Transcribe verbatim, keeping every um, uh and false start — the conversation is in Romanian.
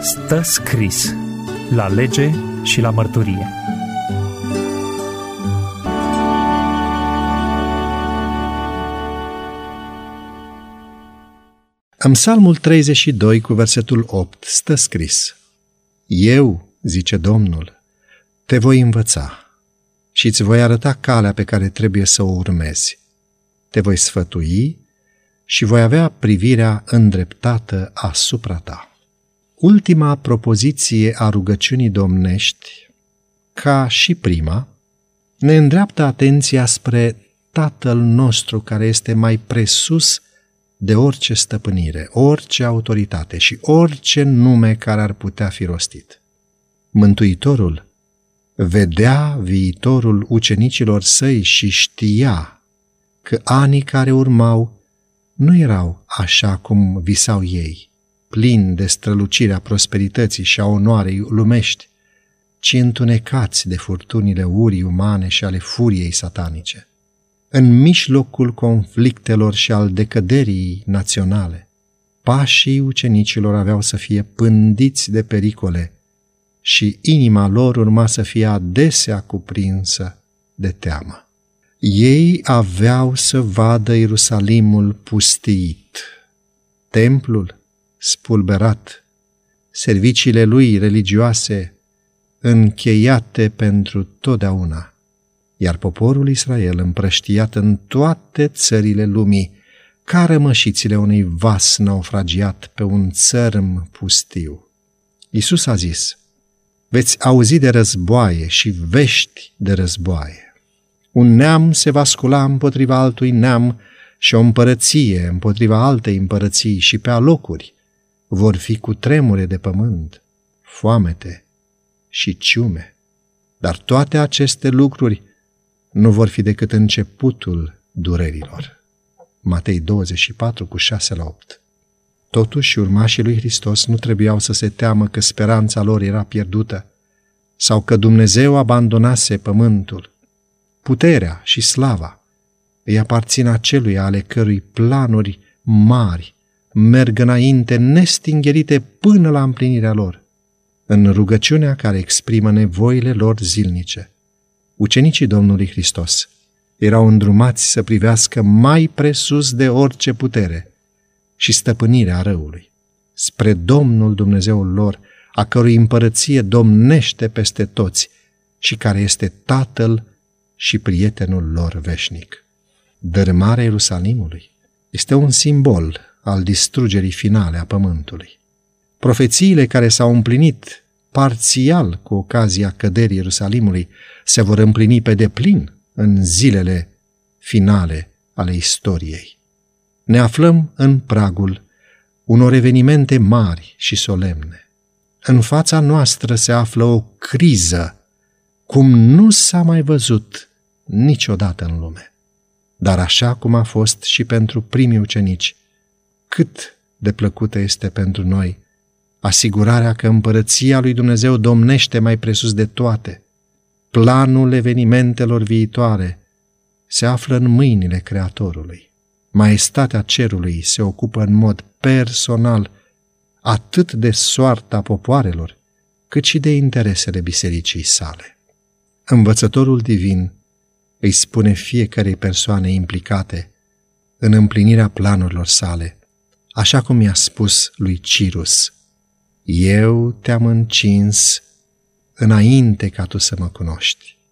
Stă scris la lege și la mărturie. În Psalmul treizeci și doi, cu versetul opt, stă scris: Eu, zice Domnul, te voi învăța și îți voi arăta calea pe care trebuie să o urmezi. Te voi sfătui și voi avea privirea îndreptată asupra ta. Ultima propoziție a rugăciunii domnești, ca și prima, ne îndreaptă atenția spre Tatăl nostru care este mai presus de orice stăpânire, orice autoritate și orice nume care ar putea fi rostit. Mântuitorul vedea viitorul ucenicilor săi și știa că anii care urmau nu erau așa cum visau ei, plini de strălucirea prosperității și a onoarei lumești, ci întunecați de furtunile urii umane și ale furiei satanice. În mijlocul conflictelor și al decăderii naționale, pașii ucenicilor aveau să fie pândiți de pericole și inima lor urma să fie adesea cuprinsă de teamă. Ei aveau să vadă Ierusalimul pustiit, templul spulberat, serviciile lui religioase încheiate pentru totdeauna, iar poporul Israel împrăștiat în toate țările lumii, ca rămășițile unui vas naufragiat pe un țărm pustiu. Iisus a zis: veți auzi de războaie și vești de războaie. Un neam se va scula împotriva altui neam și o împărăție împotriva altei împărății și pe alocuri vor fi cutremure de pământ, foamete și ciume. Dar toate aceste lucruri nu vor fi decât începutul durerilor. Matei douăzeci și patru, cu șase la opt. Totuși, urmașii lui Hristos nu trebuiau să se teamă că speranța lor era pierdută sau că Dumnezeu abandonase pământul. Puterea și slava îi aparțin aceluia ale cărui planuri mari merg înainte nestingherite până la împlinirea lor. În rugăciunea care exprimă nevoile lor zilnice, ucenicii Domnului Hristos erau îndrumați să privească mai presus de orice putere și stăpânirea răului, spre Domnul Dumnezeul lor, a cărui împărăție domnește peste toți și care este Tatăl și prietenul lor veșnic. Dărâmarea Ierusalimului este un simbol al distrugerii finale a pământului. Profețiile care s-au împlinit parțial cu ocazia căderii Ierusalimului se vor împlini pe deplin în zilele finale ale istoriei. Ne aflăm în pragul unor evenimente mari și solemne. În fața noastră se află o criză cum nu s-a mai văzut niciodată în lume. Dar așa cum a fost și pentru primii ucenici, cât de plăcută este pentru noi asigurarea că împărăția lui Dumnezeu domnește mai presus de toate. Planul evenimentelor viitoare se află în mâinile Creatorului. Maestatea cerului se ocupă în mod personal atât de soarta popoarelor, cât și de interesele bisericii sale. Învățătorul divin îi spune fiecarei persoane implicate în împlinirea planurilor sale, așa cum i-a spus lui Cirus: eu te-am încins înainte ca tu să mă cunoști.